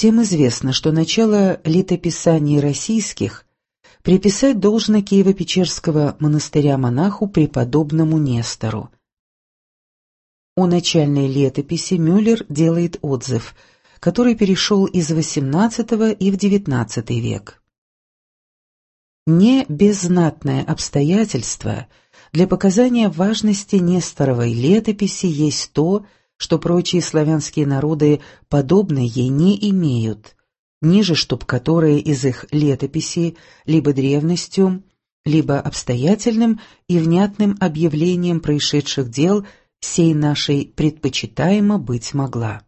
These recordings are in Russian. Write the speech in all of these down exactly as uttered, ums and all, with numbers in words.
Всем известно, что начало летописаний российских приписать должно Киево-Печерского монастыря монаху преподобному Нестору. О начальной летописи Мюллер делает отзыв, который перешел из восемнадцатого и в девятнадцатый век. Не беззнатное обстоятельство для показания важности Несторовой летописи есть то, что прочие славянские народы подобной ей не имеют, ниже чтоб которые из их летописей либо древностью, либо обстоятельным и внятным объявлением происшедших дел сей нашей предпочитаемо быть могла.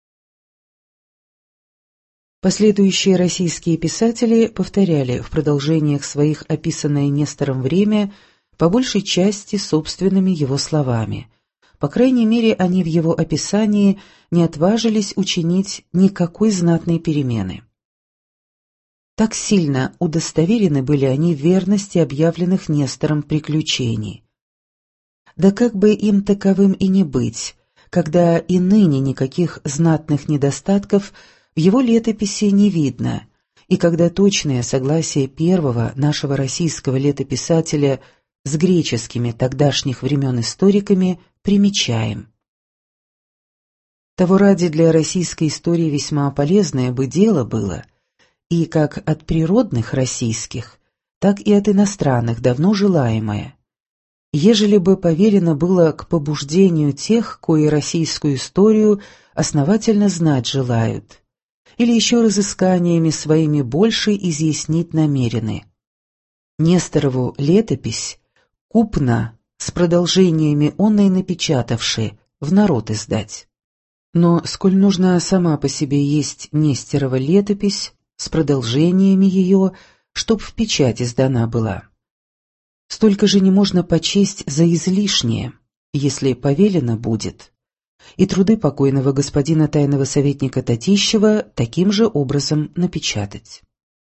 Последующие российские писатели повторяли в продолжениях своих описанное Нестором время по большей части собственными его словами. По крайней мере, они в его описании не отважились учинить никакой знатной перемены. Так сильно удостоверены были они в верности объявленных Нестором приключений. Да как бы им таковым и не быть, когда и ныне никаких знатных недостатков в его летописи не видно, и когда точное согласие первого нашего российского летописателя с греческими тогдашних времен историками примечаем. Того ради для российской истории весьма полезное бы дело было, и как от природных российских, так и от иностранных давно желаемое, ежели бы поверено было к побуждению тех, кои российскую историю основательно знать желают, или еще разысканиями своими больше изъяснить намерены. Несторову летопись купно с продолжениями онной напечатавши, в народ издать. Но сколь нужна сама по себе есть Нестерова летопись с продолжениями ее, чтоб в печать издана была, столько же не можно почесть за излишнее, если повелено будет, и труды покойного господина тайного советника Татищева таким же образом напечатать.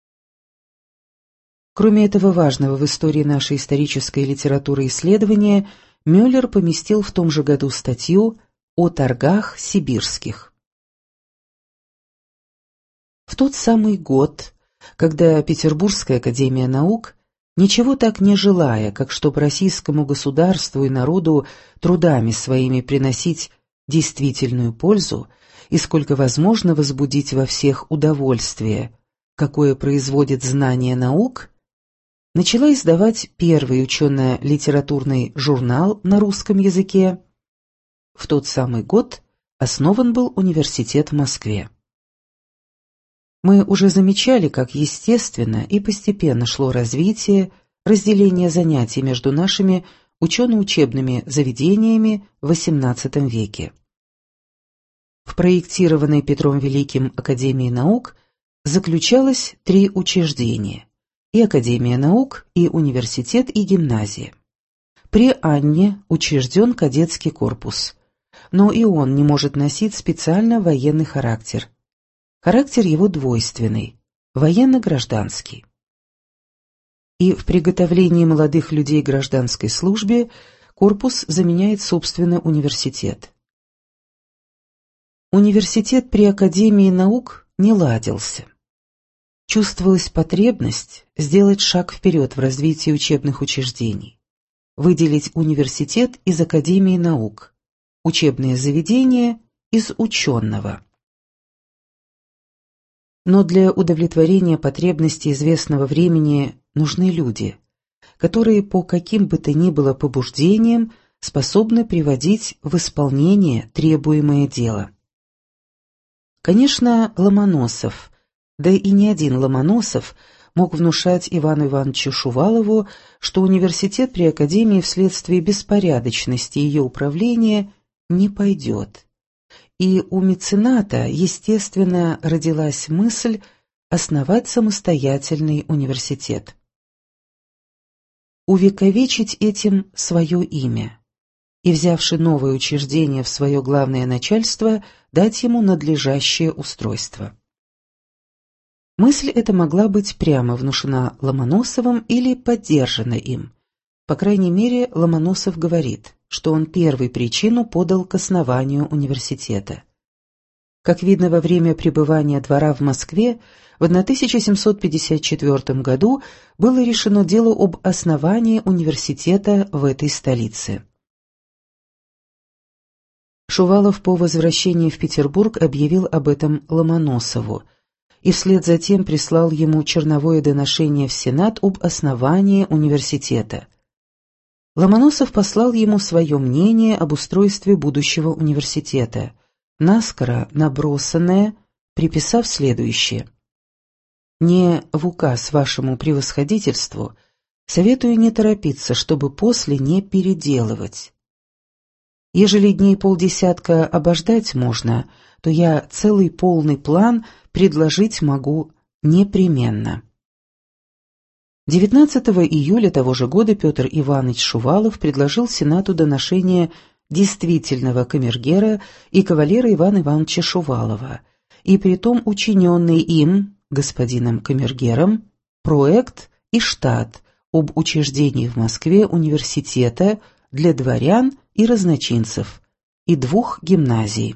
Кроме этого важного в истории нашей исторической литературы исследования, Мюллер поместил в том же году статью о торгах сибирских. В тот самый год, когда Петербургская академия наук, ничего так не желая, как чтоб российскому государству и народу трудами своими приносить действительную пользу и сколько возможно возбудить во всех удовольствие, какое производит знание наук, начала издавать первый учено-литературный журнал на русском языке. В тот самый год основан был университет в Москве. Мы уже замечали, как естественно и постепенно шло развитие, разделение занятий между нашими учено-учебными заведениями в восемнадцатом веке. В проектированной Петром Великим Академии наук заключалось три учреждения: и Академия наук, и университет, и гимназия. При Анне учрежден кадетский корпус, но и он не может носить специально военный характер. Характер его двойственный – военно-гражданский. И в приготовлении молодых людей к гражданской службе корпус заменяет, собственно, университет. Университет при Академии наук не ладился. Чувствовалась потребность сделать шаг вперед в развитии учебных учреждений, выделить университет из Академии наук, учебное заведение из ученого. Но для удовлетворения потребностей известного времени нужны люди, которые по каким бы то ни было побуждениям способны приводить в исполнение требуемое дело. Конечно, Ломоносов, да и не один Ломоносов, мог внушать Ивану Ивановичу Шувалову, что университет при Академии вследствие беспорядочности ее управления не пойдет. И у мецената, естественно, родилась мысль основать самостоятельный университет. Увековечить этим свое имя и, взявши новое учреждение в свое главное начальство, дать ему надлежащее устройство. Мысль эта могла быть прямо внушена Ломоносовым или поддержана им. По крайней мере, Ломоносов говорит, что он первый причину подал к основанию университета. Как видно, во время пребывания двора в Москве в тысяча семьсот пятьдесят четвёртом году было решено дело об основании университета в этой столице. Шувалов по возвращении в Петербург объявил об этом Ломоносову и вслед за тем прислал ему черновое доношение в Сенат об основании университета. Ломоносов послал ему свое мнение об устройстве будущего университета, наскоро набросанное, приписав следующее: «Не в указ вашему превосходительству советую не торопиться, чтобы после не переделывать. Ежели дней полдесятка обождать можно, то я целый полный план предложить могу непременно». девятнадцатого июля того же года Петр Иванович Шувалов предложил Сенату доношение действительного камергера и кавалера Ивана Ивановича Шувалова, и притом учиненный им, господином камергером, проект и штат об учреждении в Москве университета для дворян и разночинцев и двух гимназий.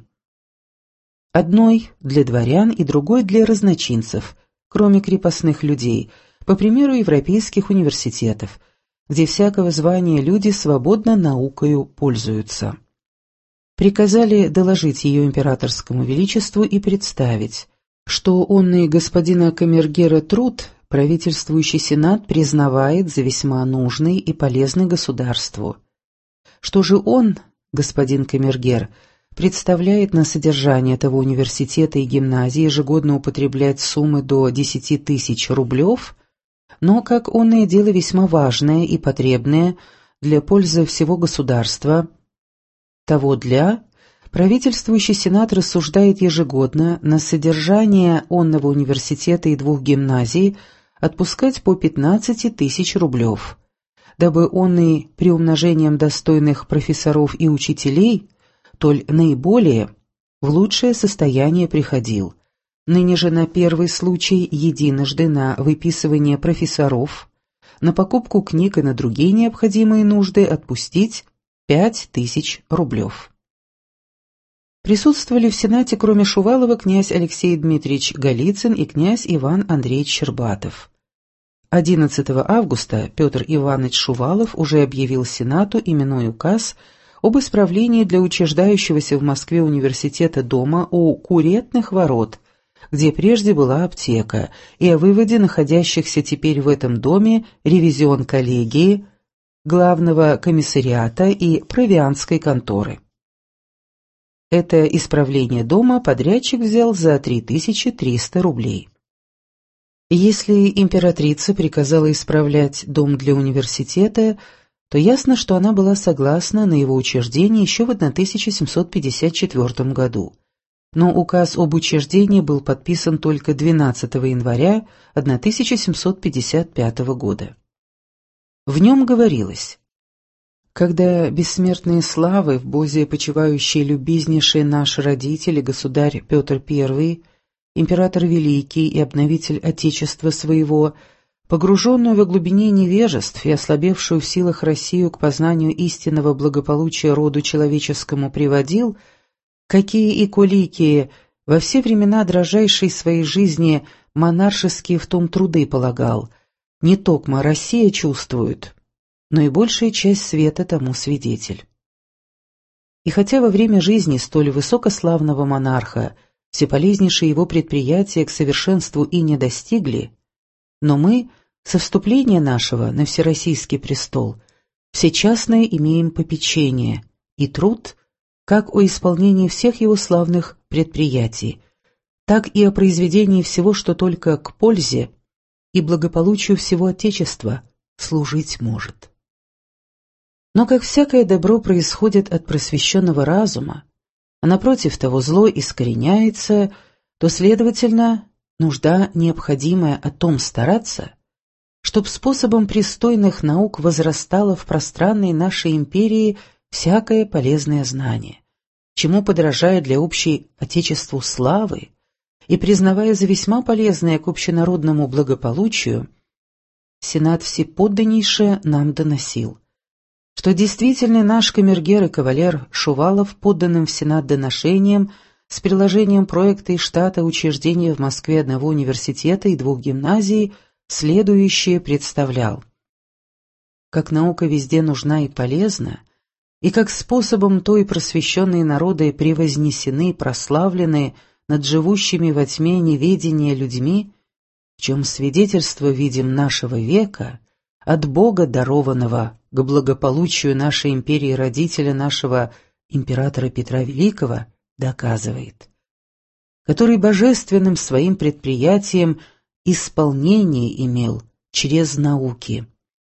Одной для дворян и другой для разночинцев, кроме крепостных людей, по примеру европейских университетов, где всякого звания люди свободно наукою пользуются. Приказали доложить ее императорскому величеству и представить, что онный господина камергера труд правительствующий сенат признавает за весьма нужный и полезный государству. Что же он, господин камергер, представляет на содержание того университета и гимназии ежегодно употреблять суммы до десяти тысяч рублев, но как онное дело весьма важное и потребное для пользы всего государства, того для правительствующий сенат рассуждает ежегодно на содержание онного университета и двух гимназий отпускать по пятнадцати тысяч рублев, дабы онный приумножением достойных профессоров и учителей, толь наиболее, в лучшее состояние приходил. Ныне же на первый случай единожды на выписывание профессоров, на покупку книг и на другие необходимые нужды отпустить пять тысяч рублев. Присутствовали в Сенате, кроме Шувалова, князь Алексей Дмитриевич Голицын и князь Иван Андреевич Щербатов. одиннадцатого августа Петр Иванович Шувалов уже объявил Сенату именной указ об исправлении для учреждающегося в Москве университета дома у Куретных ворот, где прежде была аптека, и о выводе находящихся теперь в этом доме ревизион коллегии, главного комиссариата и провианской конторы. Это исправление дома подрядчик взял за три тысячи триста рублей. Если императрица приказала исправлять дом для университета, то ясно, что она была согласна на его учреждение еще в тысяча семьсот пятьдесят четвёртом году. Но указ об учреждении был подписан только двенадцатого января тысяча семьсот пятьдесят пятого года. В нем говорилось: «Когда бессмертные славы в бозе почивающий любезнейший наш родитель и государь Петр Первый, император великий и обновитель Отечества своего, погруженную во глубине невежеств и ослабевшую в силах Россию к познанию истинного благополучия роду человеческому приводил, какие и коликие во все времена дрожайшей своей жизни монаршеские в том труды полагал, не токмо Россия чувствует, но и большая часть света тому свидетель». И хотя во время жизни столь высокославного монарха все полезнейшие его предприятия к совершенству и не достигли, но мы, со вступления нашего на всероссийский престол, все частное имеем попечение и труд, как о исполнении всех его славных предприятий, так и о произведении всего, что только к пользе и благополучию всего Отечества служить может. Но как всякое добро происходит от просвещенного разума, а напротив того зло искореняется, то, следовательно, нужда необходимая о том стараться, чтоб способом пристойных наук возрастало в пространной нашей империи всякое полезное знание, чему подражая для общей Отечеству славы и признавая за весьма полезное к общенародному благополучию, Сенат всеподданнейше нам доносил, что действительный наш камергер и кавалер Шувалов подданным в Сенат доношением с приложением проекта и штата учреждения в Москве одного университета и двух гимназий, следующее представлял. Как наука везде нужна и полезна, и как способом той просвещенные народы превознесены и прославлены над живущими во тьме неведения людьми, в чем свидетельство видим нашего века, от Бога дарованного к благополучию нашей империи родителя нашего императора Петра Великого, доказывает, который божественным своим предприятием исполнение имел через науки.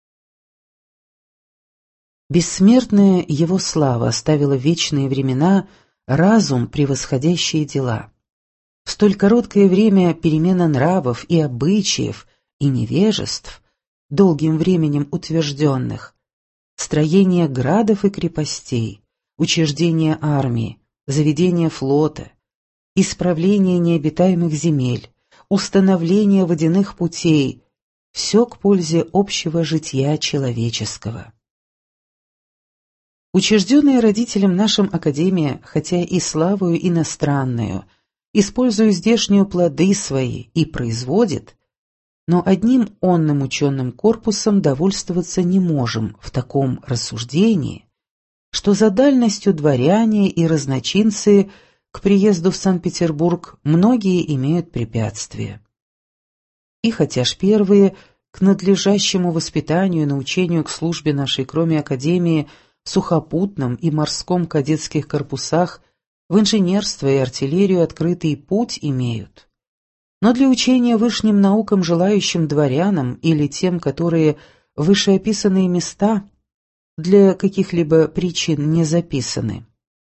Бессмертная его слава оставила в вечные времена разум, превосходящие дела. В столь короткое время перемена нравов и обычаев и невежеств, долгим временем утвержденных, строение градов и крепостей, учреждение армии, заведение флота, исправление необитаемых земель, установление водяных путей – все к пользе общего жития человеческого. Учрежденная родителям нашим Академия, хотя и славою иностранную, используя здешние плоды свои и производит, но одним онным ученым корпусом довольствоваться не можем в таком рассуждении, что за дальностью дворяне и разночинцы к приезду в Санкт-Петербург многие имеют препятствия. И хотя ж первые к надлежащему воспитанию и научению к службе нашей, кроме Академии, в сухопутном и морском кадетских корпусах, в инженерство и артиллерию открытый путь имеют, но для учения высшим наукам желающим дворянам или тем, которые в вышеописанные места для каких-либо причин не записаны,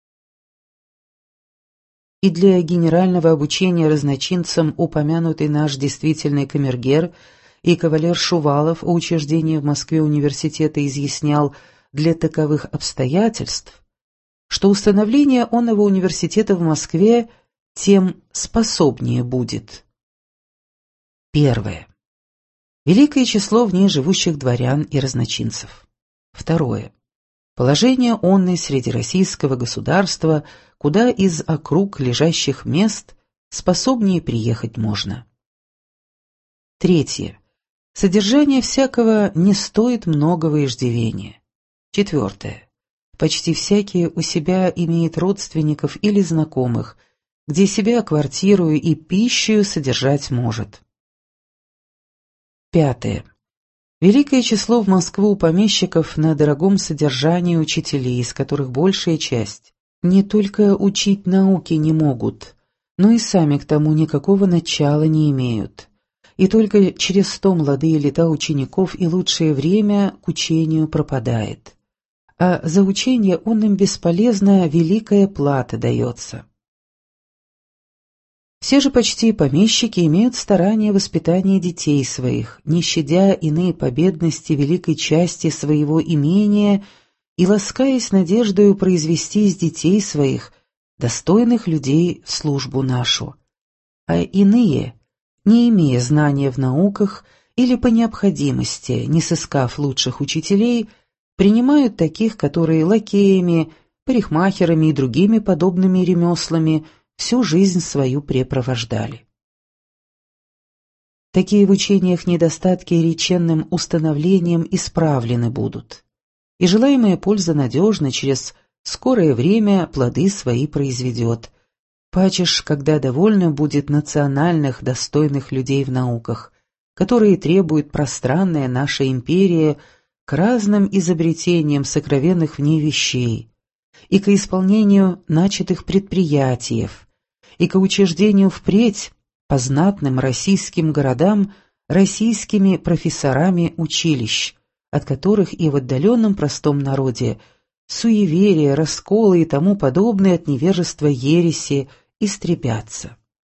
и для генерального обучения разночинцам упомянутый наш действительный камергер и кавалер Шувалов о учреждении в Москве университета изъяснял для таковых обстоятельств, что установление оного университета в Москве тем способнее будет. Первое. Великое число в ней живущих дворян и разночинцев. Второе. Положение онной среди российского государства, куда из округ лежащих мест способнее приехать можно. Третье. Содержание всякого не стоит многого иждивения. Четвертое. Почти всякий у себя имеет родственников или знакомых, где себя квартиру и пищу содержать может. Пятое. Великое число в Москву помещиков на дорогом содержании учителей, из которых большая часть не только учить науки не могут, но и сами к тому никакого начала не имеют, и только через сто молодые лета учеников и лучшее время к учению пропадает. А за учение он им бесполезно великая плата дается. Все же почти помещики имеют старание воспитания детей своих, не щадя иные победности великой части своего имения и ласкаясь надеждою произвести из детей своих достойных людей в службу нашу. А иные, не имея знания в науках или по необходимости, не сыскав лучших учителей, принимают таких, которые лакеями, парикмахерами и другими подобными ремеслами всю жизнь свою препровождали. Такие в учениях недостатки реченным установлением исправлены будут, и желаемая польза надежно через скорое время плоды свои произведет, пачешь, когда довольно будет национальных достойных людей в науках, которые требует пространная наша империя к разным изобретениям сокровенных в ней вещей, и к исполнению начатых предприятий, и к учреждению впредь по знатным российским городам российскими профессорами училищ, от которых и в отдаленном простом народе суеверия, расколы и тому подобное от невежества ереси истребятся.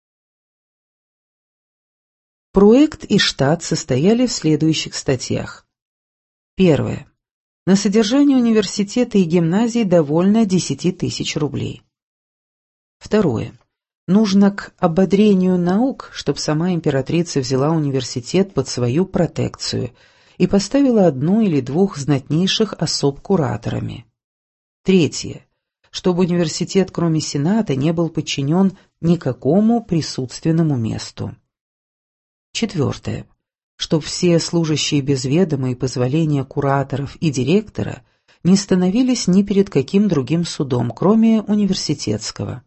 Проект и штат состояли в следующих статьях. Первое. На содержание университета и гимназии довольно десяти тысяч рублей. Второе. Нужно к ободрению наук, чтобы сама императрица взяла университет под свою протекцию и поставила одну или двух знатнейших особ кураторами. Третье. чтобы университет, кроме Сената, не был подчинен никакому присутственному месту. Четвертое. Чтоб все служащие без ведома и позволения кураторов и директора не становились ни перед каким другим судом, кроме университетского.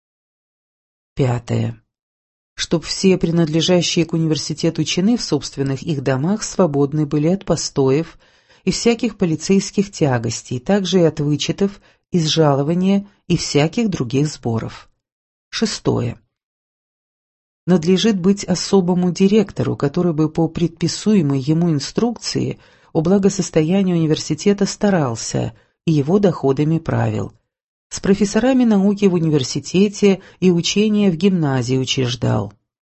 Пятое. Чтоб все принадлежащие к университету чины в собственных их домах свободны были от постоев и всяких полицейских тягостей, также и от вычетов, из жалования и всяких других сборов. Шестое. Надлежит быть особому директору, который бы по предписуемой ему инструкции о благосостоянии университета старался и его доходами правил, с профессорами науки в университете и учения в гимназии учреждал.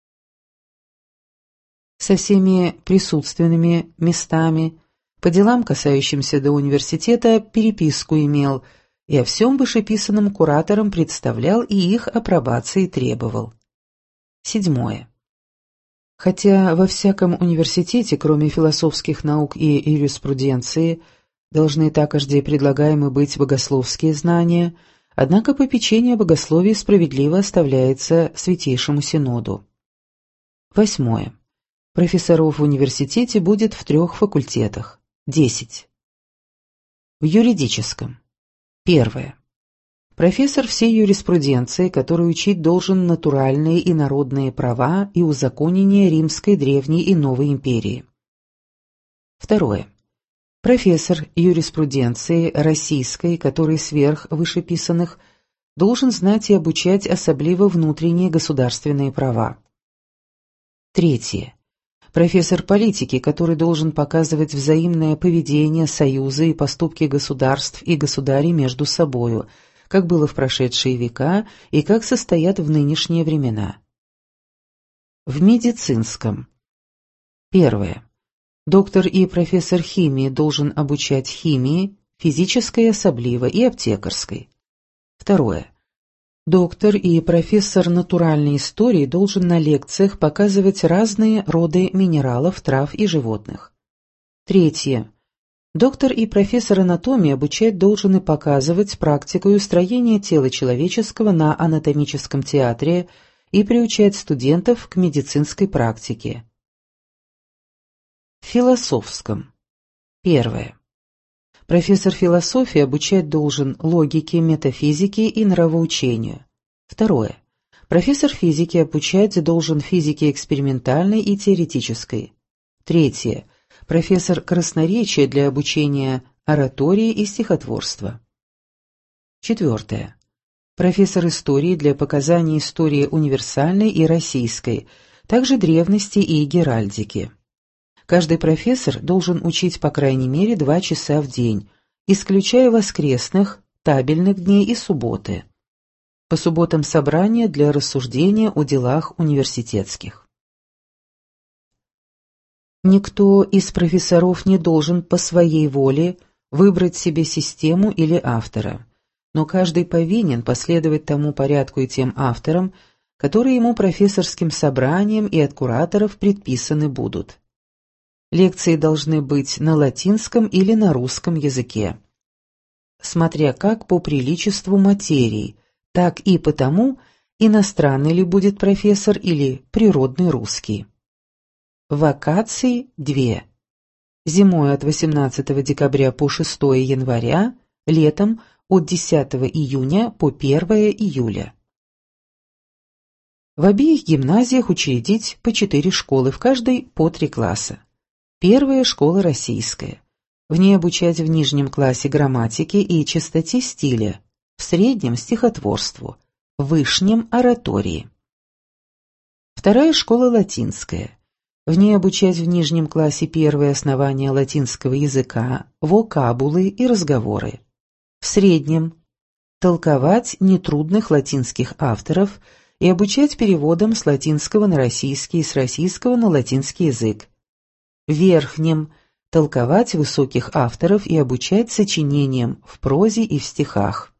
Со всеми присутственными местами, по делам, касающимся до университета, переписку имел, и о всем вышеписанном кураторам представлял и их апробации требовал. Седьмое. Хотя во всяком университете, кроме философских наук и юриспруденции, должны такожде предлагаемы быть богословские знания, однако попечение о богословии справедливо оставляется Святейшему Синоду. Восьмое. Профессоров в университете будет в трех факультетах. Десять. В юридическом. Первое. Профессор всей юриспруденции, который учить должен натуральные и народные права и узаконения Римской, Древней и Новой империи. Второе. Профессор юриспруденции российской, который сверх вышеписанных, должен знать и обучать особливо внутренние государственные права. Третье. Профессор политики, который должен показывать взаимное поведение, союзы и поступки государств и государей между собою, как было в прошедшие века и как состоят в нынешние времена. В медицинском. Первое. Доктор и профессор химии должен обучать химии, физической особливо и аптекарской. Второе. Доктор и профессор натуральной истории должен на лекциях показывать разные роды минералов, трав и животных. Третье. Доктор и профессор анатомии обучать должен и показывать практику и строение тела человеческого на анатомическом театре и приучать студентов к медицинской практике. В философском. Первое. Профессор философии обучать должен логике, метафизике и нравоучению. Второе. Профессор физики обучать должен физике экспериментальной и теоретической. Третье. Профессор красноречия для обучения оратории и стихотворства. Четвертое. Профессор истории для показания истории универсальной и российской, также древности и геральдики. Каждый профессор должен учить по крайней мере два часа в день, исключая воскресных, табельных дней и субботы. По субботам собрания для рассуждения о делах университетских. Никто из профессоров не должен по своей воле выбрать себе систему или автора, но каждый повинен последовать тому порядку и тем авторам, которые ему профессорским собранием и от кураторов предписаны будут. Лекции должны быть на латинском или на русском языке, смотря как по приличеству материи, так и потому, иностранный ли будет профессор или природный русский. Вакаций две. Зимой от восемнадцатого декабря по шестое января, летом от десятого июня по первое июля. В обеих гимназиях учредить по четыре школы, в каждой по три класса. Первая школа российская. В ней обучать в нижнем классе грамматике и чистоте стиля, в среднем стихотворству, в вышнем оратории. Вторая школа латинская. В ней обучать в нижнем классе первые основания латинского языка, вокабулы и разговоры. В среднем толковать нетрудных латинских авторов и обучать переводам с латинского на российский и с российского на латинский язык. В верхнем толковать высоких авторов и обучать сочинениям в прозе и в стихах.